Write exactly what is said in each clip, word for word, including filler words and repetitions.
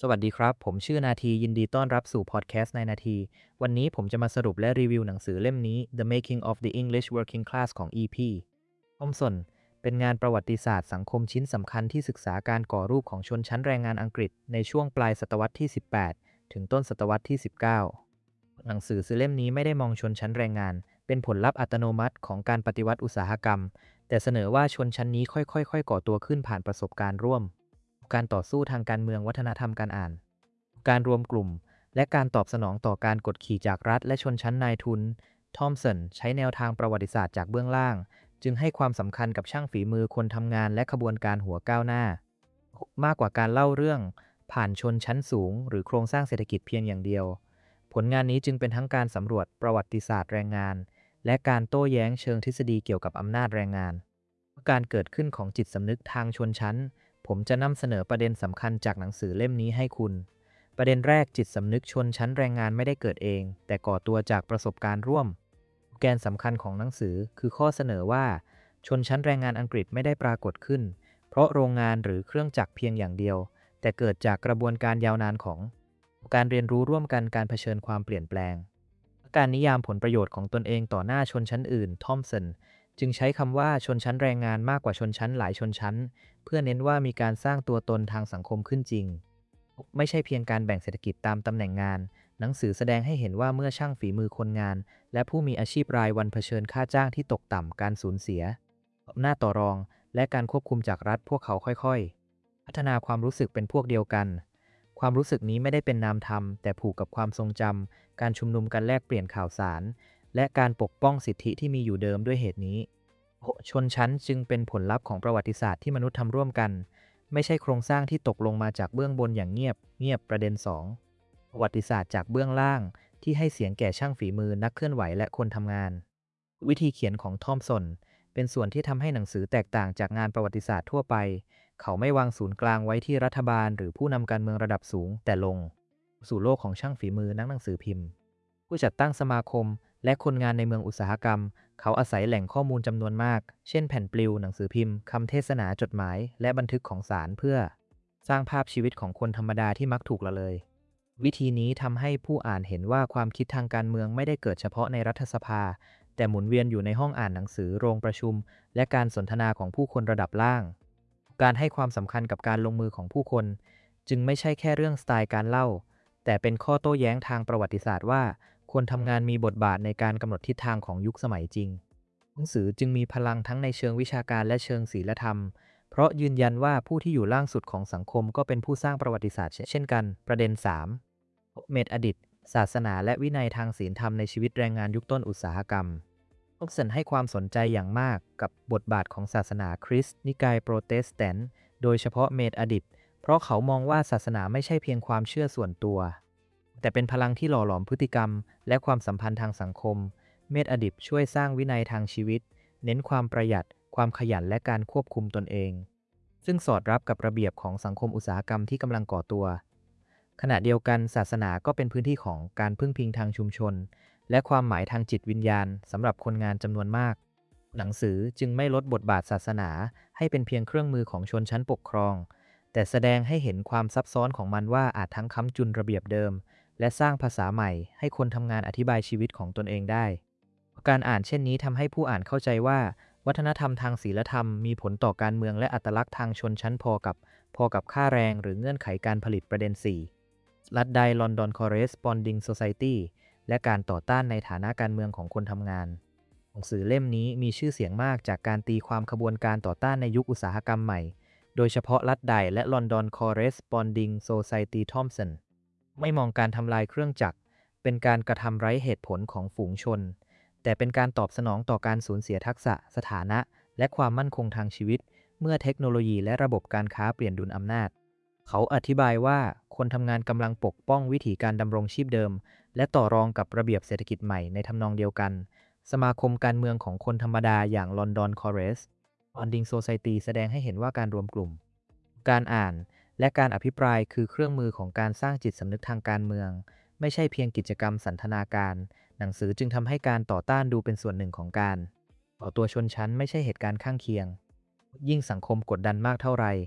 สวัสดีครับผมชื่อนาทียินดีต้อนรับสู่พอดแคสต์ในนาทีวันนี้ผมจะมาสรุปและรีวิวหนังสือเล่มนี้ The Making of the English Working Class ของ อี พี ทอมสันเป็นงานประวัติศาสตร์สังคมชิ้นสำคัญที่ศึกษาการก่อรูปของชนชั้นแรงงานอังกฤษในช่วงปลายศตวรรษที่ สิบแปด ถึงต้นศตวรรษที่ สิบเก้า หนังสือซื้อเล่มนี้ไม่ได้มองชนชั้นแรงงานเป็นผลลัพธ์อัตโนมัติของการปฏิวัติอุตสาหกรรมแต่เสนอว่าชนชั้นนี้ค่อยๆก่อตัวขึ้นผ่านประสบการณ์ร่วมการต่อสู้ทางการเมืองวัฒนธรรมการอ่าน การรวมกลุ่มและการตอบสนองต่อการกดขี่จากรัฐและชนชั้นนายทุนทอมสันใช้แนวทางประวัติศาสตร์จากเบื้องล่างจึงให้ความสำคัญกับช่างฝีมือคนทำงานและขบวนการหัวก้าวหน้ามากกว่าการเล่าเรื่องผ่านชนชั้นสูงหรือโครงสร้างเศรษฐกิจเพียงอย่างเดียวผลงานนี้จึงเป็นทั้งการสำรวจประวัติศาสตร์แรงงานและการโต้แย้งเชิงทฤษฎีเกี่ยวกับอำนาจแรงงานการเกิดขึ้นของจิตสำนึกทางชนชั้นผมจะนำเสนอประเด็นสำคัญจากหนังสือเล่มนี้ให้คุณ ประเด็นแรกจิตสำนึกชนชั้นแรงงานไม่ได้เกิดเองแต่ก่อตัวจากประสบการณ์ร่วมแกนสำคัญของหนังสือคือข้อเสนอว่าชนชั้นแรงงานอังกฤษไม่ได้ปรากฏขึ้นเพราะโรงงานหรือเครื่องจักรเพียงอย่างเดียวแต่เกิดจากกระบวนการยาวนานของการเรียนรู้ร่วมกันการเผชิญความเปลี่ยนแปลงการนิยามผลประโยชน์ของตนเองต่อหน้าชนชั้นอื่นทอมสันจึงใช้คำว่าชนชั้นแรงงานมากกว่าชนชั้นหลายชนชั้นเพื่อเน้นว่ามีการสร้างตัวตนทางสังคมขึ้นจริง ไม่ใช่เพียงการแบ่งเศรษฐกิจตามตำแหน่งงาน หนังสือแสดงให้เห็นว่าเมื่อช่างฝีมือคนงาน และผู้มีอาชีพรายวันเผชิญค่าจ้างที่ตกต่ำการสูญเสียอำนาจต่อรอง และการควบคุมจากรัฐพวกเขาค่อยๆ พัฒนาความรู้สึกเป็นพวกเดียวกัน ความรู้สึกนี้ไม่ได้เป็นนามธรรมแต่ผูกกับความทรงจำการชุมนุมกันแลกเปลี่ยนข่าวสาร และการปกป้องสิทธิที่มีอยู่เดิมด้วยเหตุนี้ ชนชั้นจึงเป็นผลลัพธ์ของประวัติศาสตร์ที่มนุษย์ทำร่วมกัน ไม่ใช่โครงสร้างที่ตกลงมาจากเบื้องบนอย่างเงียบเงียบประเด็น สอง ประวัติศาสตร์จากเบื้องล่างที่ให้เสียงแก่ช่างฝีมือนักเคลื่อนไหวและคนทำงาน วิธีเขียนของทอมสันเป็นส่วนที่ทำให้หนังสือแตกต่างจากงานประวัติศาสตร์ทั่วไป เขาไม่วางศูนย์กลางไว้ที่รัฐบาลหรือผู้นำการเมืองระดับสูงแต่ลงสู่โลกของช่างฝีมือนักหนังสือพิมพ์ผู้จัดตั้งสมาคมและคนงานในเมืองอุตสาหกรรมเขาอาศัยแหล่งข้อมูลจำนวนมาก เช่นแผ่นปลิวหนังสือพิมพ์คำเทศนาจดหมายและบันทึกของสารเพื่อสร้างภาพชีวิตของคนธรรมดาที่มักถูกละเลยวิธีนี้ทำให้ผู้อ่านเห็นว่าความคิดทางการเมืองไม่ได้เกิดเฉพาะในรัฐสภาแต่หมุนเวียนอยู่ในห้องอ่านหนังสือโรงประชุมและการสนทนาของผู้คนระดับล่างการให้ความสำคัญกับการลงมือของผู้คนจึงไม่ใช่แค่เรื่องสไตล์การเล่าแต่เป็นข้อโต้แย้งทางประวัติศาสตร์ว่าคนทำงานมีบทบาทในการกำหนดทิศทางของยุคสมัยจริงหนังสือจึงมีพลังทั้งในเชิงวิชาการและเชิงศีลธรรมเพราะยืนยันว่าผู้ที่อยู่ล่างสุดของสังคมก็เป็นผู้สร้างประวัติศาสตร์เช่นกันประเด็น สาม เมธอดิตศาสนาและวินัยทางศีลธรรมในชีวิตแรงงานยุคต้นอุตสาหกรรมทอมสันให้ความสนใจอย่างมากกับบทบาทของศาสนาคริสต์นิกายโปรเตสแตนต์โดยเฉพาะเมธอดิตเพราะเขามองว่าศาสนาไม่ใช่เพียงความเชื่อส่วนตัวแต่เป็นพลังที่หล่อหลอมพฤติกรรมและความสัมพันธ์ทางสังคมเมธอดิตช่วยสร้างวินัยทางชีวิตเน้นความประหยัดความขยันและการควบคุมตนเองซึ่งสอดรับกับระเบียบของสังคมอุตสาหกรรมที่กำลังก่อตัวขณะเดียวกันศาสนาก็เป็นพื้นที่ของการพึ่งพิงทางชุมชนและความหมายทางจิตวิญญาณสำหรับคนงานจำนวนมากหนังสือจึงไม่ลดบทบาทศาสนาให้เป็นเพียงเครื่องมือของชนชั้นปกครองแต่แสดงให้เห็นความซับซ้อนของมันว่าอาจทั้งค้ำจุนระเบียบเดิมและสร้างภาษาใหม่ให้คนทำงานอธิบายชีวิตของตนเองได้การอ่านเช่นนี้ทำให้ผู้อ่านเข้าใจว่าวัฒนธรรมทางศีลธรรมมีผลต่อการเมืองและอัตลักษณ์ทางชนชั้นพอกับพอกับค่าแรงหรือเงื่อนไขการผลิตประเด็น สี่ ลัดไดลอนดอนคอเรสปอนดิงโซไซตี้และการต่อต้านในฐานะการเมืองของคนทำงานหนังสือเล่มนี้มีชื่อเสียงมากจากการตีความขบวนการต่อต้านในยุคอุตสาหกรรมใหม่โดยเฉพาะลัดไดและลอนดอนคอเรสปอนดิงโซไซตี้ทอมสันไม่มองการทำลายเครื่องจักรเป็นการกระทำไร้เหตุผลของฝูงชนแต่เป็นการตอบสนองต่อการสูญเสียทักษะสถานะและความมั่นคงทางชีวิตเมื่อเทคโนโลยีและระบบการค้าเปลี่ยนดุลอำนาจเขาอธิบายว่าคนทำงานกำลังปกป้องวิถีการดำรงชีพเดิมและต่อรองกับระเบียบเศรษฐกิจใหม่ในทำนองเดียวกันสมาคมการเมืองของคนธรรมดาอย่างลอนดอนคอเรสบอนดิงโซไซตี้แสดงให้เห็นว่าการรวมกลุ่มการอ่านและการอภิปรายคือเครื่องมือของการสร้างจิตสำนึกทางการเมืองไม่ใช่เพียงกิจกรรมสันทนาการหนังสือจึงทำให้การต่อต้านดูเป็นส่วนหนึ่งของการต่อตัวชนชั้นไม่ใช่เหตุการณ์ข้างเคียงยิ่งสังคมกดดันมากเท่าไร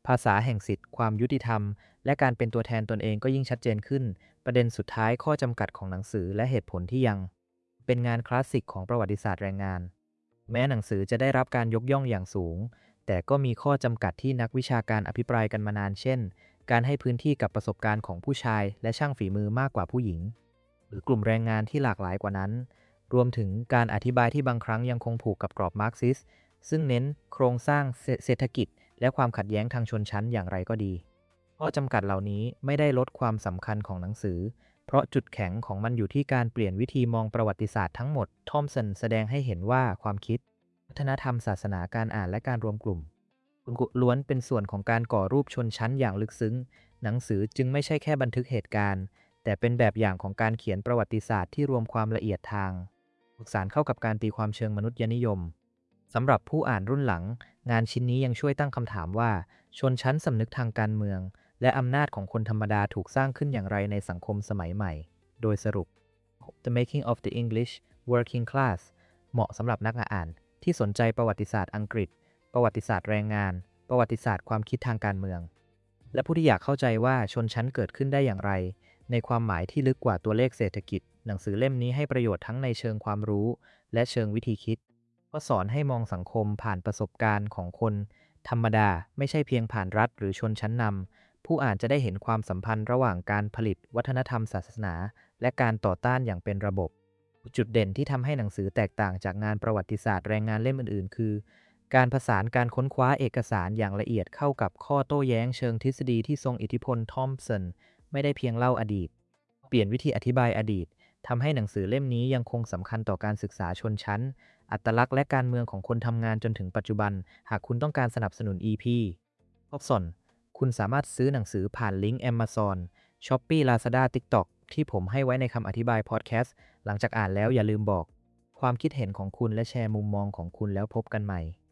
ภาษาแห่งสิทธิความยุติธรรมและการเป็นตัวแทนตนเองก็ยิ่งชัดเจนขึ้นประเด็นสุดท้ายข้อจำกัดของหนังสือและเหตุผลที่ยังเป็นงานคลาสสิกของประวัติศาสตร์แรงงานแม้หนังสือจะได้รับการยกย่องอย่างสูงแต่ก็มีข้อจำกัดที่นักวิชาการอภิปรายกันมานานเช่นการให้พื้นที่กับประสบการณ์ของผู้ชายและช่างฝีมือมากกว่าผู้หญิงหรือกลุ่มแรงงานที่หลากหลายกว่านั้นรวมถึงการอธิบายที่บางครั้งยังคงผูกกับกรอบมาร์กซิสซึ่งเน้นโครงสร้างเศรษฐกิจและความขัดแย้งทางชนชั้นอย่างไรก็ดีข้อจำกัดเหล่านี้ไม่ได้ลดความสำคัญของหนังสือเพราะจุดแข็งของมันอยู่ที่การเปลี่ยนวิธีมองประวัติศาสตร์ทั้งหมดทอมสันแสดงให้เห็นว่าความคิดวัฒนธรรมศาสนาการอ่านและการรวมกลุ่มล้วนเป็นส่วนของการก่อรูปชนชั้นอย่างลึกซึ้งหนังสือจึงไม่ใช่แค่บันทึกเหตุการณ์แต่เป็นแบบอย่างของการเขียนประวัติศาสตร์ที่รวมความละเอียดทางสื่อสารเข้ากับการตีความเชิงมนุษยนิยมสำหรับผู้อ่านรุ่นหลังงานชิ้นนี้ยังช่วยตั้งคำถามว่าชนชั้นสำนึกทางการเมืองและอำนาจของคนธรรมดาถูกสร้างขึ้นอย่างไรในสังคมสมัยใหม่โดยสรุป The Making of the English Working Class เหมาะสำหรับนักอ่านที่สนใจประวัติศาสตร์อังกฤษประวัติศาสตร์แรงงานประวัติศาสตร์ความคิดทางการเมืองและผู้ที่อยากเข้าใจว่าชนชั้นเกิดขึ้นได้อย่างไรในความหมายที่ลึกกว่าตัวเลขเศรษฐกิจหนังสือเล่มนี้ให้ประโยชน์ทั้งในเชิงความรู้และเชิงวิธีคิดก็สอนให้มองสังคมผ่านประสบการณ์ของคนธรรมดาไม่ใช่เพียงผ่านรัฐหรือชนชั้นนำผู้อ่านจะได้เห็นความสัมพันธ์ระหว่างการผลิตวัฒนธรรมศาสนาและการต่อต้านอย่างเป็นระบบจุดเด่นที่ทำให้หนังสือแตกต่างจากงานประวัติศาสตร์แรงงานเล่มอื่นๆคือการผสานการค้นคว้าเอกสารอย่างละเอียดเข้ากับข้อโต้แย้งเชิงทฤษฎีที่ทรงอิทธิพลทอมสันไม่ได้เพียงเล่าอดีตเปลี่ยนวิธีอธิบายอดีตทำให้หนังสือเล่มนี้ยังคงสำคัญต่อการศึกษาชนชั้นอัตลักษณ์และการเมืองของคนทำงานจนถึงปัจจุบันหากคุณต้องการสนับสนุน อี พี พบสนคุณสามารถซื้อหนังสือผ่านลิงก์ Amazon Shopee Lazada TikTok ที่ผมให้ไว้ในคำอธิบายพอดแคสต์หลังจากอ่านแล้วอย่าลืมบอกความคิดเห็นของคุณและแชร์มุมมองของคุณแล้วพบกันใหม่